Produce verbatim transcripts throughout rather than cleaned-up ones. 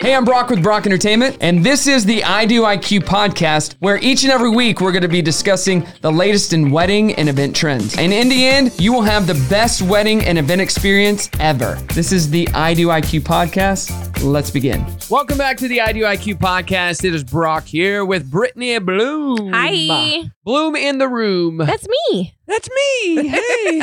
Hey, I'm Brock with Brock Entertainment, and this is the I Do I Q podcast, where each and every week we're going to be discussing the latest in wedding and event trends. And in the end, you will have the best wedding and event experience ever. This is the I Do I Q podcast. Let's begin. Welcome back to the I Do I Q podcast. It is Brock here with Brittany Bloom. Hi. Bloom in the room. That's me. That's me. Hey.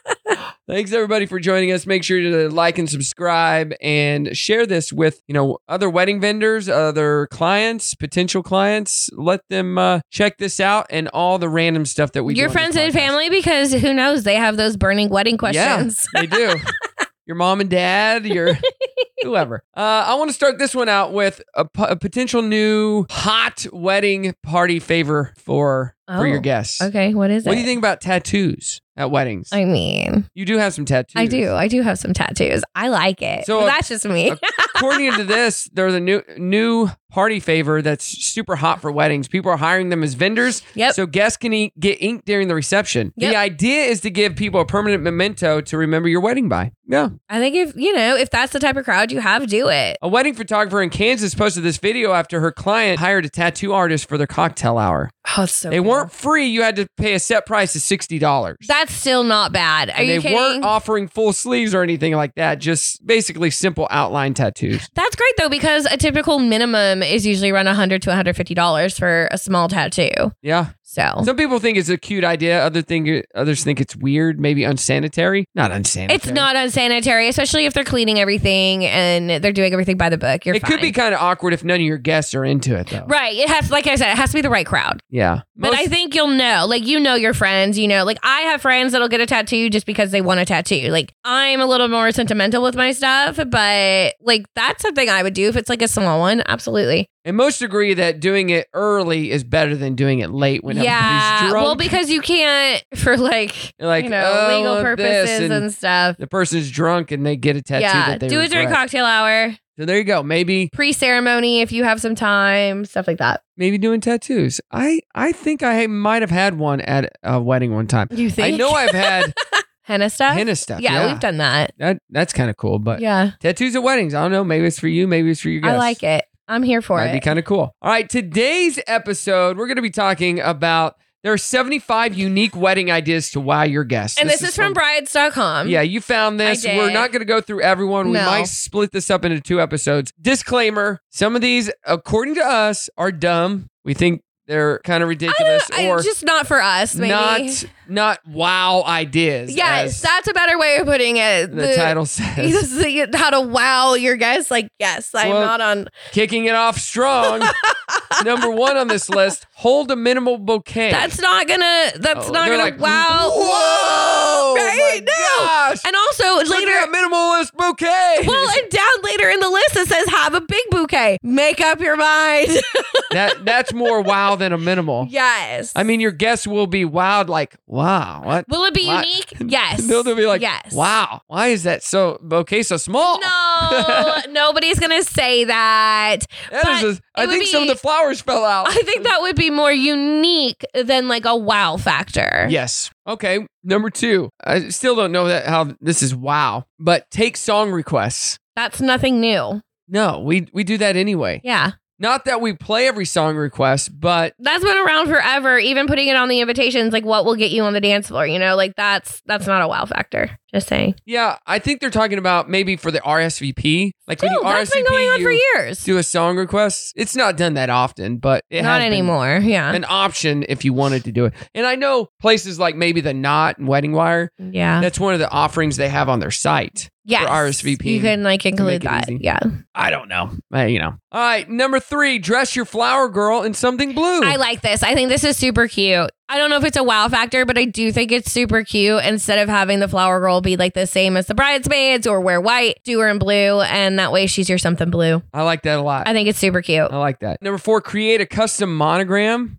Thanks everybody for joining us. Make sure to like and subscribe and share this with, you know, other wedding vendors, other clients, potential clients. Let them uh, check this out and all the random stuff that we do. Your friends and family, because who knows, they have those burning wedding questions. Yeah, they do. Your mom and dad, your whoever. Uh, I want to start this one out with a, p- a potential new hot wedding party favor for Oh, for your guests. Okay, what is What it? do you think about tattoos at weddings? I mean, You do have some tattoos. I do. I do have some tattoos. I like it. So, So uh, that's just me. According to this, they're the new new party favor that's super hot for weddings. People are hiring them as vendors, Yep. so guests can eat, get ink during the reception. Yep. The idea is to give people a permanent memento to remember your wedding by. Yeah. I think if, you know, if that's the type of crowd you have, do it. A wedding photographer in Kansas posted this video after her client hired a tattoo artist for their cocktail hour. Oh, it's so They cool. weren't free. You had to pay a set price of sixty dollars. That's still not bad. Are and you they kidding? weren't offering full sleeves or anything like that, just basically simple outline tattoos. That's great though, because a typical minimum is usually around one hundred to one hundred fifty dollars for a small tattoo. Yeah. So Some people think it's a cute idea. Other think others think it's weird, maybe unsanitary. Not unsanitary. it's not unsanitary, especially if they're cleaning everything and they're doing everything by the book. You're It fine. could be kind of awkward if none of your guests are into it, though. Right. It has, like I said, it has to be the right crowd. Yeah. But Most- I think you'll know, like, you know your friends, you know, like I have friends that'll get a tattoo just because they want a tattoo. Like I'm a little more sentimental with my stuff, but like that's something I would do if it's like a small one. Absolutely. and most agree that doing it early is better than doing it late when Yeah. everybody's drunk. Well, because you can't for like, You're like, you know, "Oh, I legal want purposes this," and, and stuff. the person's drunk and they get a tattoo Yeah. that they Do it during regret. cocktail hour, So there you go. Maybe pre-ceremony if you have some time, stuff like that. maybe doing tattoos. I I think I might have had one at a wedding one time. You think? I know I've had Henna stuff? henna stuff. Yeah, Yeah, we've done that. that. That's kind of cool. But Yeah. tattoos at weddings. I don't know. Maybe it's for you. Maybe it's for your guests. I like it. I'm here for Might it. be kind of cool. All right, today's episode, we're going to be talking about there are seventy-five unique wedding ideas to wow your guests. And this, is from brides dot com. Yeah, you found this. I did. We're not going to go through everyone. We No. might split this up into two episodes. Disclaimer, some of these, according to us, are dumb. We think they're kind of ridiculous I, or just not for us, maybe. not not wow ideas. Yes, as that's a better way of putting it. the, title says. the- how to wow your guests. Like, yes, I'm Well, not on. Kicking it off strong. Number one on this list, hold a minimal bouquet. That's not gonna. That's Oh, not they're gonna like, wow. Whoa! Right? My No. gosh! And also Look later. at that minimalist bouquet. Well, and down later in the list it says have a big bouquet. Make up your mind. that that's more wow than a minimal. Yes. I mean, your guests will be wowed, like, wow, what? will it be Why- unique? Yes. They'll, they'll be like, yes. wow, why is that so bouquet so small? No, nobody's gonna say that. That but is a- I it would think some of be- the flowers fell out. I think that would be more unique than like a wow factor. Yes. Okay. Number two. I still don't know that how this is wow, but take song requests. That's nothing new. No, we we do that anyway. Yeah. Not that we play every song request, but That's been around forever. Even putting it on the invitations, like what will get you on the dance floor, you know, like that's that's not a wow factor. Just saying. yeah, I think they're talking about maybe for the R S V P. Like when you Dude, that's been R S V P, going on you for years. do a song request. It's not done that often, but it Not has been anymore. Yeah. an option if you wanted to do it. And I know places like maybe the Knot and Wedding Wire, yeah. that's one of the offerings they have on their site. Yes. for R S V P You can like make include it that. easy. Yeah. I don't know. Uh, you know. All right, number three, dress your flower girl in something blue. I like this. I think this is super cute. I don't know if it's a wow factor, but I do think it's super cute. Instead of having the flower girl be like the same as the bridesmaids or wear white, do her in blue. And that way she's your something blue. I like that a lot. I think it's super cute. I like that. Number four, create a custom monogram.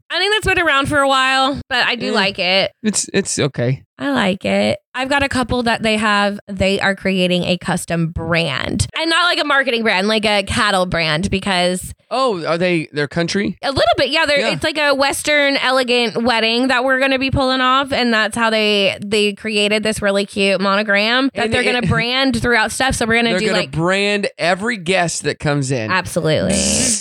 I think that's been around for a while, but I do Yeah. like it. It's it's okay. I like it. I've got a couple that they have, they are creating a custom brand. And not like a marketing brand, like a cattle brand, because Oh, are they their country? a little bit, yeah, they're, Yeah. it's like a Western elegant wedding that we're going to be pulling off. And that's how they they created this really cute monogram that And they're it- going to brand throughout stuff. So we're going to They're do gonna like, brand every guest that comes in. absolutely.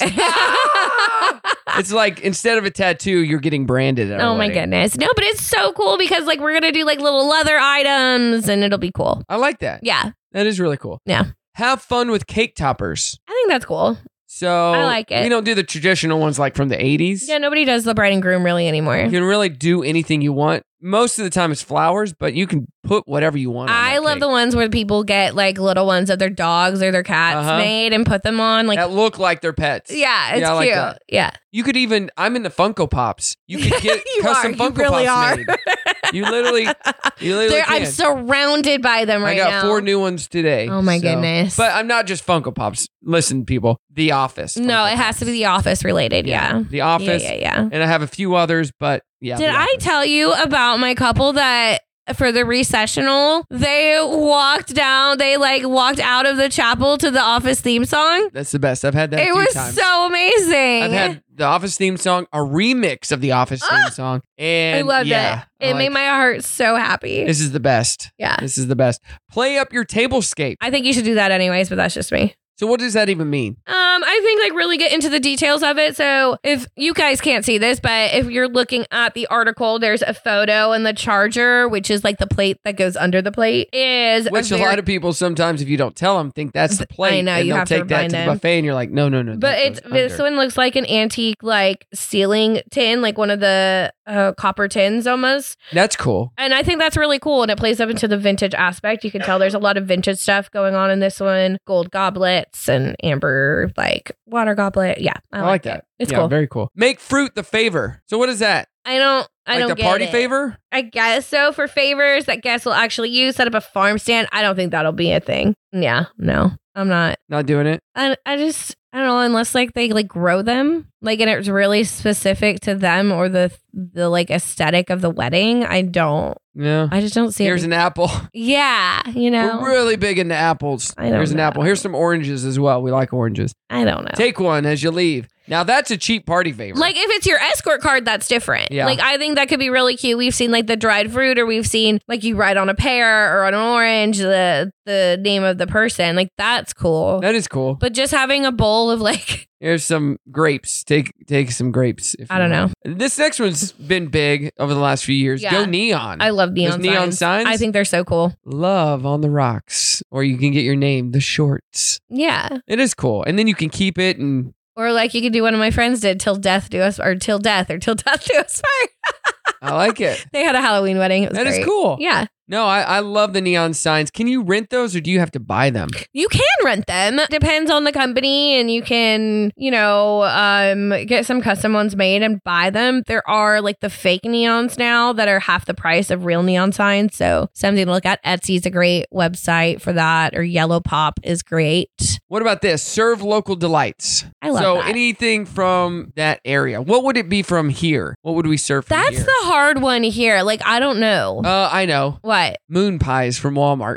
It's like instead of a tattoo, you're getting branded. At our Oh my wedding. goodness. No, but it's so cool because like we're going to do like little leather items and it'll be cool. I like that. Yeah. That is really cool. Yeah. Have fun with cake toppers. I think that's cool. So I like it. We don't do the traditional ones like from the eighties. Yeah, nobody does the bride and groom really anymore. You can really do anything you want. Most of the time it's flowers, but you can put whatever you want on I that love cake. the ones where people get like little ones of their dogs or their cats Uh-huh. made and put them on. Like, that look like their pets. yeah, it's Yeah, I like cute. that. Yeah. You could even, I'm into Funko Pops. You could get You custom are. You Funko really Pops are. made. You literally, you literally They're- can. I'm surrounded by them right I got now. four new ones today. Oh my so- goodness. But I'm not just Funko Pops. Listen, people, The Office. No, Funko it has Pops. to be The Office related. Yeah. The Office. Yeah, yeah, yeah. And I have a few others, but yeah. Did The I Office. tell you about my couple that for the recessional, they walked down, they like walked out of the chapel to the Office theme song? That's the best. I've had that a It few was times. so amazing. I've had the Office theme song, a remix of the Office theme song. And I loved yeah, it. I It made like- my heart so happy. This is the best. Yeah. This is the best. Play up your tablescape. I think you should do that anyways, but that's just me. So what does that even mean? Um, I think like really get into the details of it. So if you guys can't see this, but if you're looking at the article, there's a photo and the charger, which is like the plate that goes under the plate, is Which a, very- lot of people sometimes, if you don't tell them, think that's the plate. I know, and you they'll have to take that remind to the them. buffet, and you're like, no, no, no. But that it's goes this under. one looks like an antique like ceiling tin, like one of the uh, copper tins almost. That's cool. And I think that's really cool. And it plays up into the vintage aspect. You can tell there's a lot of vintage stuff going on in this one. Gold goblets and amber like water goblet. Yeah. I, I, like that. It. It's yeah, cool. Very cool. Make fruit the favor. So what is that? I don't I like don't the get party it. favor? I guess so. For favors that guests will actually use, set up a farm stand. I don't think that'll be a thing. Yeah, no, I'm not. Not doing it. I, I just I don't know unless like they like grow them like and it's really specific to them or the the like aesthetic of the wedding. I don't. No. I just don't see. Here's it. an apple. Yeah, you know. We're really big into apples. I don't Here's an know. apple. Here's some oranges as well. We like oranges. I don't know. Take one as you leave. Now that's a cheap party favor. Like if it's your escort card, that's different. Yeah. Like I think that could be really cute. We've seen like the dried fruit, or we've seen like you write on a pear or on an orange the the name of the person. Like that's cool. that is cool. But just having a bowl of like Here's some grapes. Take take some grapes. If I you don't want. This next one's been big over the last few years. Yeah. Go neon. I love neon Those neon signs. signs? I think they're so cool. Love on the rocks, or you can get your name, the shorts. Yeah. It is cool, and then you can keep it. And Or like you could do one of my friends did, till death do us, or till death, or till death do us part. I like it. They had a Halloween wedding. It was That is great. cool. Yeah. No, I, I love the neon signs. Can you rent those, or do you have to buy them? You can rent them. Depends on the company, and you can, you know, um, get some custom ones made and buy them. There are like the fake neons now that are half the price of real neon signs. So something to look at. Etsy's a great website for that, or Yellow Pop is great. What about this? Serve local delights. I love so that. anything from that area. What would it be from here? What would we serve from That's here? the hard one here. Like, I don't know. Uh, I know. What? Moon pies from Walmart.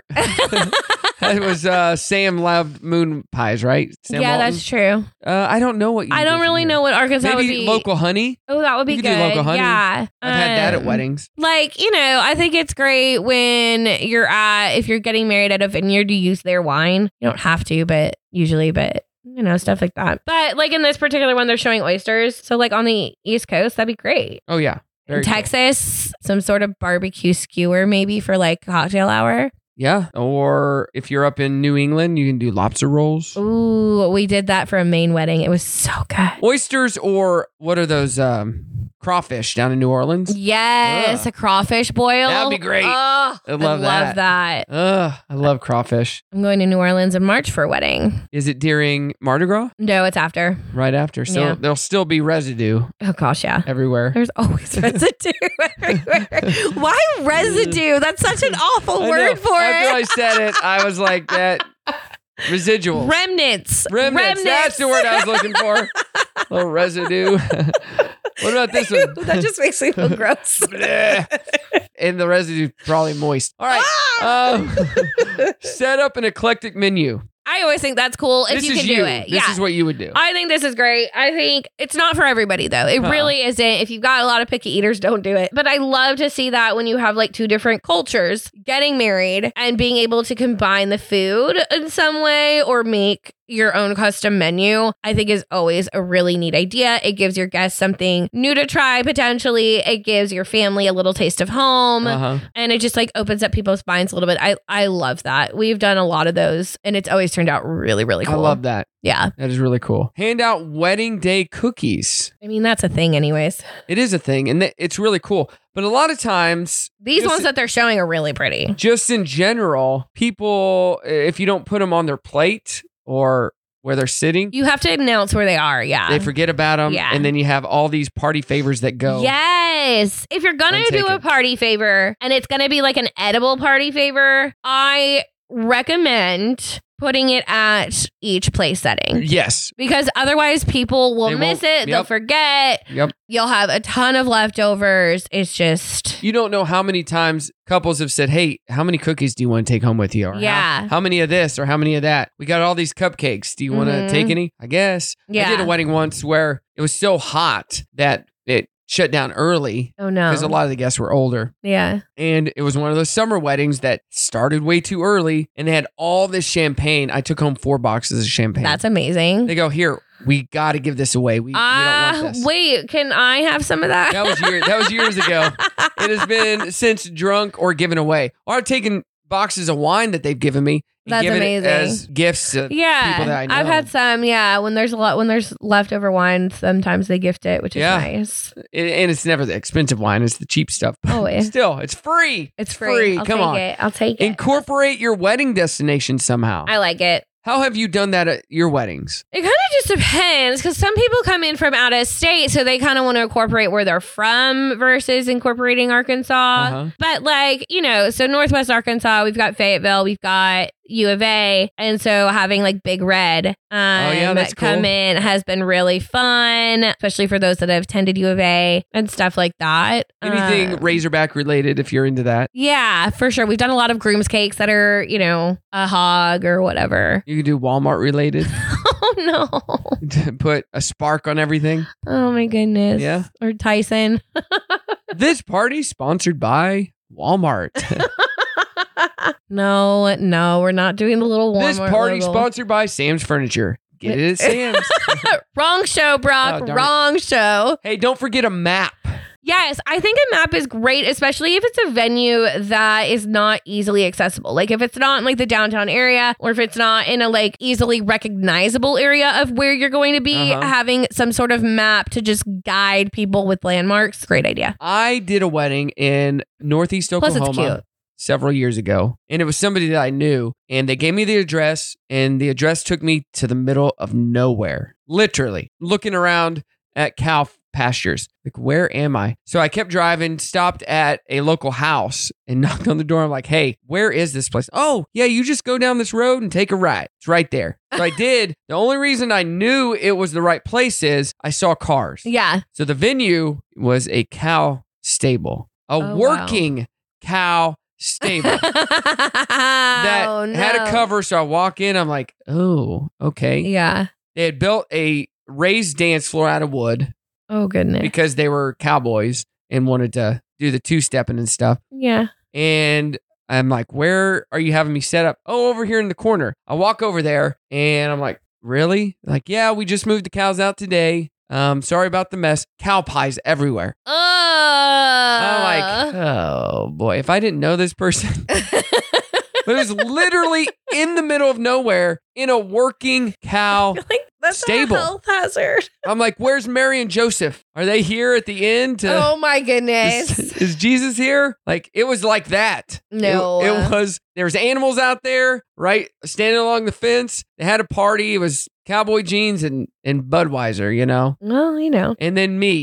That was uh, Sam loved moon pies, right? Sam yeah, Walton? that's true. Uh, I don't know what you I do don't from really here. know what Arkansas would Maybe be. local honey. Oh, that would be You good. could do local honey. Yeah. I've had that at Um, weddings. Like, you know, I think it's great when you're at, if you're getting married at a vineyard, you use their wine. You don't have to, but usually, but you know, stuff like that. But like in this particular one, they're showing oysters. So like on the East Coast, that'd be great. Oh yeah. Very In cool. Texas, some sort of barbecue skewer maybe for like cocktail hour. Yeah. Or if you're up in New England, you can do lobster rolls. Ooh, we did that for a Maine wedding. It was so good. Oysters, or what are those um, crawfish down in New Orleans? Yes, Ugh. a crawfish boil. That'd be great. Oh, I love that. that. Ugh, I love crawfish. I'm going to New Orleans in March for a wedding. Is it during Mardi Gras? No, it's after. Right after. So Yeah. there'll still be residue Oh gosh, yeah. everywhere. There's always residue everywhere. Why residue? That's such an awful I word know. for After it. I said it, I was like, that Residuals. Remnants. Remnants. Remnants. That's the word I was looking for. A little residue. What about this one? That just makes me feel gross. And the residue probably moist. All right. Ah! Um, set up an eclectic menu. I always think that's cool if This you is can you. do it. This yeah. is what you would do. I think this is great. I think it's not for everybody though. It Uh-uh. really isn't. If you've got a lot of picky eaters, don't do it. But I love to see that when you have like two different cultures getting married and being able to combine the food in some way or make your own custom menu, I think is always a really neat idea. It gives your guests something new to try potentially. It gives your family a little taste of home. Uh-huh. And it just like opens up people's minds a little bit. I, I love that. We've done a lot of those and it's always turned out really, really cool. I love that. Yeah. That is really cool. Hand out wedding day cookies. I mean, that's a thing anyways. It is a thing, and th- it's really cool. But a lot of times, These just, ones that they're showing are really pretty. just in general, people, if you don't put them on their plate or where they're sitting, You have to announce where they are. Yeah. they forget about them. Yeah. And then you have all these party favors that go. Yes. If you're going to do a Untaken. party favor and it's going to be like an edible party favor, I recommend putting it at each place setting. Yes. Because otherwise people will They miss won't- it. They'll yep. forget. Yep. You'll have a ton of leftovers. It's just, You don't know how many times couples have said, hey, how many cookies do you want to take home with you? Or Yeah. How, how many of this or how many of that? We got all these cupcakes. Do you want to Mhm. take any? I guess. I Yeah. did a wedding once where it was so hot that it shut down early oh no. because a lot of the guests were older. Yeah. And it was one of those summer weddings that started way too early and they had all this champagne. I took home four boxes of champagne. That's amazing. They go, here, we got to give this away. We, we don't Ah, want this. wait, can I have some of that? That was years. That was years ago. It has been since drunk or given away. Or I've taken boxes of wine that they've given me and That's given amazing. it as gifts to Yeah, people that I know. I've had some. Yeah, when there's a lot, when there's leftover wine, sometimes they gift it, which is Yeah. nice. and, and it's never the expensive wine; it's the cheap stuff. Oh, yeah. Still, it's free. It's free. I'll Come take on, it. I'll take it. incorporate your wedding destination somehow. I like it. How have you done that at your weddings? It kind of just depends because some people come in from out of state, so they kind of want to incorporate where they're from versus incorporating Arkansas. Uh-huh. But like, you know, so Northwest Arkansas, we've got Fayetteville, we've got U of A, and so having like Big Red um, yeah, that's come cool. in has been really fun, especially for those that have attended U of A and stuff like that. Anything Um, Razorback related, if you're into that, yeah, for sure. We've done a lot of groom's cakes that are, you know, a hog or whatever. you can do Walmart related. Oh no. Put a spark on everything. Oh my goodness. Yeah. Or Tyson. This party sponsored by Walmart. No, no, we're not doing the little Walmart This party logo. sponsored by Sam's Furniture. Get it at Sam's. Wrong show, Brock. Oh, darn it. Wrong show. Hey, don't forget a map. Yes, I think a map is great, especially if it's a venue that is not easily accessible. Like if it's not in like the downtown area or if it's not in a like easily recognizable area of where you're going to be, Uh-huh. having some sort of map to just guide people with landmarks. Great idea. I did a wedding in Northeast Plus, Oklahoma it's cute. several years ago, and it was somebody that I knew, and they gave me the address, and the address took me to the middle of nowhere, literally looking around at cow pastures. Like, where am I? So I kept driving, stopped at a local house and knocked on the door. I'm like, hey, where is this place? Oh, yeah, you just go down this road and take a right. It's right there. So I did. The only reason I knew it was the right place is I saw cars. Yeah. So the venue was a cow stable, a Oh, wow. working cow stable that oh, no. had a cover. So I walk in, I'm like, oh, okay. Yeah. They had built a raised dance floor out of wood Oh, goodness. because they were cowboys and wanted to do the two stepping and stuff. Yeah. And I'm like, where are you having me set up? Oh, over here in the corner. I walk over there and I'm like, really? Like, yeah, we just moved the cows out today. Um, sorry about the mess. Cow pies everywhere. Oh. I'm like, oh boy, if I didn't know this person. But it was literally in the middle of nowhere in a working cow. like, that's stable. a health hazard. I'm like, where's Mary and Joseph? Are they here at the end? To, Oh, my goodness. is, is Jesus here? Like, it was like that. No. It, it was, there was animals out there, right? Standing along the fence. They had a party. It was cowboy jeans and, and Budweiser, you know? Well, you know. And then me.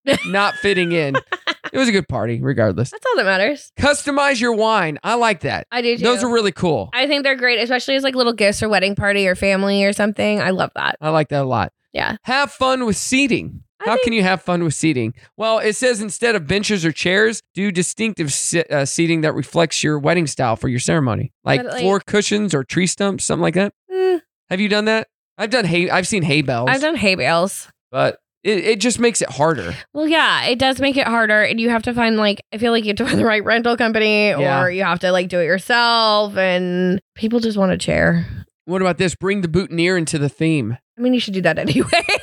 not fitting in. It was a good party, regardless. That's all that matters. Customize your wine. I like that. I do too. Those are really cool. I think they're great, especially as like little gifts or wedding party or family or something. I love that. I like that a lot. Yeah. Have fun with seating. I How think- can you have fun with seating? Well, it says instead of benches or chairs, do distinctive se- uh, seating that reflects your wedding style for your ceremony, like, But, like- floor cushions or tree stumps, something like that. Mm, Have you done that? I've done hay. I've seen hay bales, I've done hay bales. but it, it just makes it harder. Well, yeah, it does make it harder. And you have to find like, I feel like you have to find the right rental company Yeah. or you have to like do it yourself. And people just want a chair. What about this? Bring the boutonniere into the theme. I mean, you should do that anyway.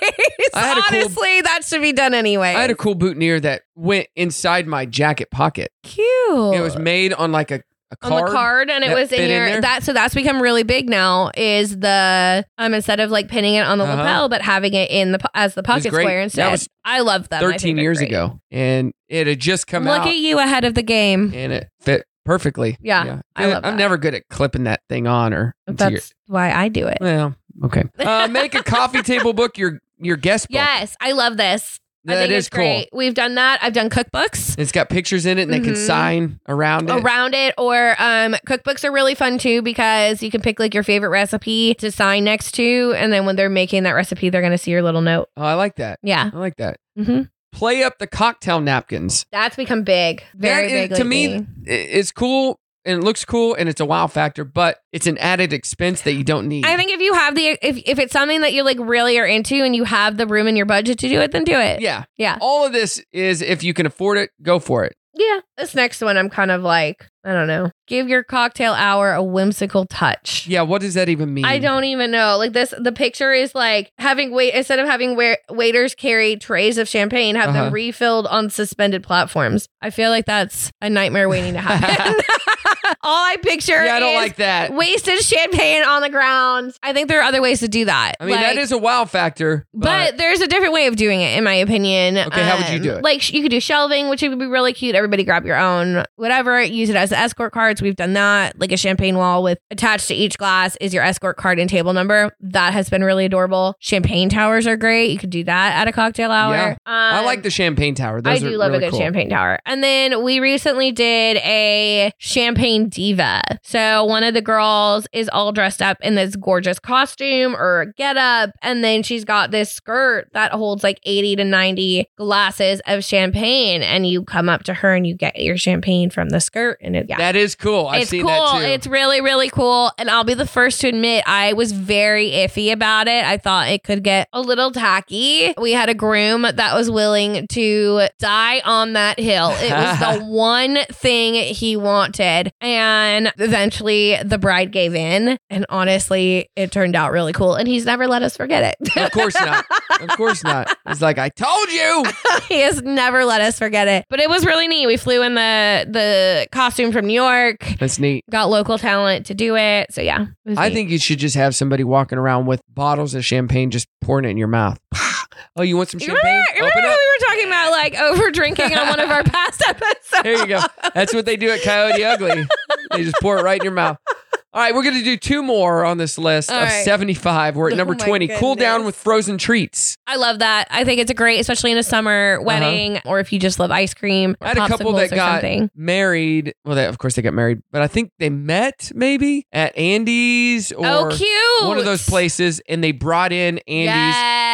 I had a cool- Honestly, that should be done anyway. I had a cool boutonniere that went inside my jacket pocket. cute. It was made on like a, a on card. the card, and it that was in fit in your there? that. So that's become really big now. Is the um instead of like pinning it on the Uh-huh. lapel, but having it in the po- as the pocket great. square That instead. was I love them. I think thirteen they're years great. ago, and it had just come Look out. at you ahead of the game. And it fit perfectly. Yeah, I love I'm that. never good at clipping that thing on or into your, That's why I do it. well, okay. Uh, make a coffee table book your your guest book. Yes, I love this. I That think is it's great. We've done that. I've done cookbooks. It's got pictures in it, and they can Mhm. sign around it. Around it, or um, cookbooks are really fun too because you can pick like your favorite recipe to sign next to, and then when they're making that recipe, they're gonna see your little note. Oh, I like that. Yeah, I like that. hmm Play up the cocktail napkins. that's become big, very That is- big to me, lately. i- it's cool and it looks cool and it's a wow factor, but it's an added expense that you don't need. I think if you have the if if it's something that you like really are into and you have the room in your budget to do it, then do it. yeah. Yeah. All of this is if you can afford it, go for it. Yeah. This next one, I'm kind of like, I don't know. Give your cocktail hour a whimsical touch. Yeah. What does that even mean? I don't even know. Like this, the picture is like having wait instead of having wa- waiters carry trays of champagne, have Uh-huh. them refilled on suspended platforms. I feel like that's a nightmare waiting to happen. All I picture Yeah, I don't is like that. wasted champagne on the ground. I think there are other ways to do that. I mean, that Like- is a wow factor, But, but, there's a different way of doing it, in my opinion. Okay, how would you Um, do it? Like sh- you could do shelving, which would be really cute. Everybody grab your own, whatever. Use it as escort cards. We've done that. Like a champagne wall with attached to each glass is your escort card and table number. That has been really adorable. Champagne towers are great. You could do that at a cocktail hour. Yeah. Um, I like the champagne tower. Those I do are love really a good cool. champagne tower. And then we recently did a champagne diva. So one of the girls is all dressed up in this gorgeous costume or get up. And then she's got this skirt that holds like eighty to ninety glasses of champagne. And you come up to her and you get your champagne from the skirt. And it, yeah. That is cool. I've it's seen cool. that too. It's really, really cool. And I'll be the first to admit I was very iffy about it. I thought it could get a little tacky. We had a groom that was willing to die on that hill. It was the one thing he wanted. And eventually the bride gave in. And honestly, it turned out really cool. And he's never let us forget it. Of course not. Of course not. It's like, I told you. He has never let us forget it. But it was really neat. We flew in the the costume from New York. That's neat. Got local talent to do it. So yeah. it was I neat. think you should just have somebody walking around with bottles of champagne, just pouring it in your mouth. Oh, you want some You champagne? Remember, remember Open how up. we were talking about like over drinking on one of our past episodes? There you go. That's what they do at Coyote Ugly. They just pour it right in your mouth. All right, we're going to do two more on this list All of right. seventy-five. We're at Oh number my twenty. Cool down goodness. with frozen treats. I love that. I think it's a great, especially in a summer wedding, or if you just love ice cream. Or I had a couple popsicles that or got something. married. Well, they, of course they got married, but I think they met maybe at Andy's or Oh, cute! one of those places, and they brought in Andy's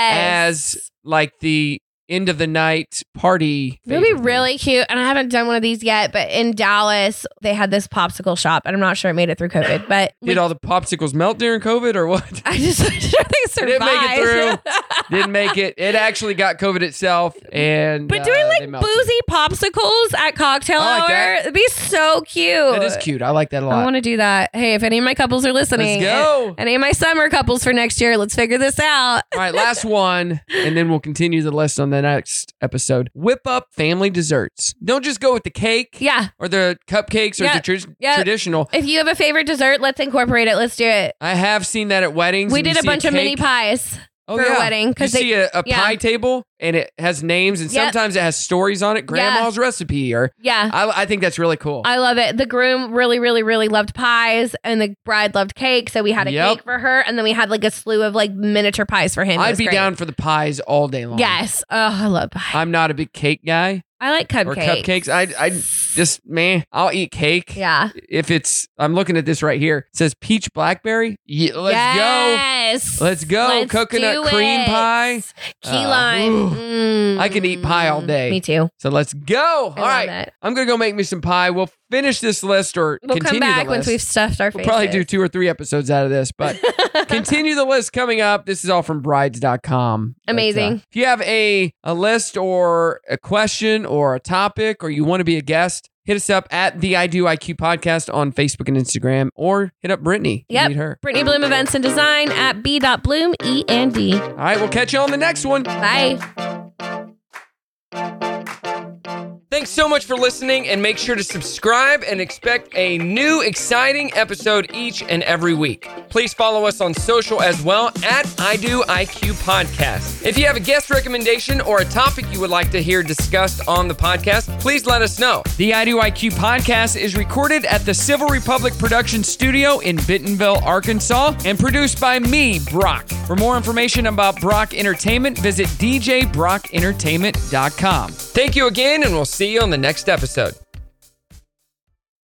Yes. as like the end of the night party. It would be favorite thing. really cute. And I haven't done one of these yet, but in Dallas, they had this popsicle shop. And I'm not sure it made it through COVID, but Did all the popsicles melt during COVID or what? I just I'm sure they survived. Didn't make it through. Didn't make it. It actually got COVID itself, and But uh, doing they like melted. boozy popsicles at cocktail I like hour, that. it'd be so cute. That is cute. I like that a I lot. want to do that. Hey, if any of my couples are listening, Let's go. Any of my summer couples for next year, let's figure this out. All right, last one, and then we'll continue the list on the next episode. Whip up family desserts. Don't just go with the cake Yeah. or the cupcakes or Yeah, the tr- yeah. traditional. If you have a favorite dessert, let's incorporate it. Let's do it. I have seen that at weddings. We and you did a see bunch of mini cake. pies. Oh, for yeah. a wedding. You Cause they, see a, a yeah. pie table and it has names and Yep. sometimes it has stories on it. Grandma's recipe or Yeah. I, I think that's really cool. I love it. The groom really, really, really loved pies, and the bride loved cake. So we had a Yep. cake for her, and then we had like a slew of like miniature pies for him. It I'd was be great. down for the pies all day long. Yes. Oh, I love pie. I'm not a big cake guy I like cupcakes. or cupcakes. I I just man, I'll eat cake. Yeah. If it's I'm looking at this right here. It says peach blackberry. Yeah, let's yes. go. Let's go. Let's Coconut do cream it. pie. Key Uh, lime. ooh. Mm. I can eat pie all day. Me too. So let's go. All love right. it. I'm gonna go make me some pie. We'll finish this list or We'll continue come back the once list. we've stuffed our We'll faces. probably do two or three episodes out of this, but continue the list coming up. This is all from brides dot com. But, uh, Amazing. if you have a, a list or a question or a topic or you want to be a guest, hit us up at the I Do I Q podcast on Facebook and Instagram or hit up Brittany. You Yep. need her. Brittany Bloom Events and Design at b dot bloom E N D. All right. We'll catch you on the next one. Bye. Thanks so much for listening, and make sure to subscribe and expect a new exciting episode each and every week. Please follow us on social as well at I Do I Q Podcast. If you have a guest recommendation or a topic you would like to hear discussed on the podcast, please let us know. The I Do I Q Podcast is recorded at the Civil Republic Production Studio in Bentonville, Arkansas, and produced by me, Brock. For more information about Brock Entertainment, visit d j brock entertainment dot com. Thank you again, and we'll see you on the next episode.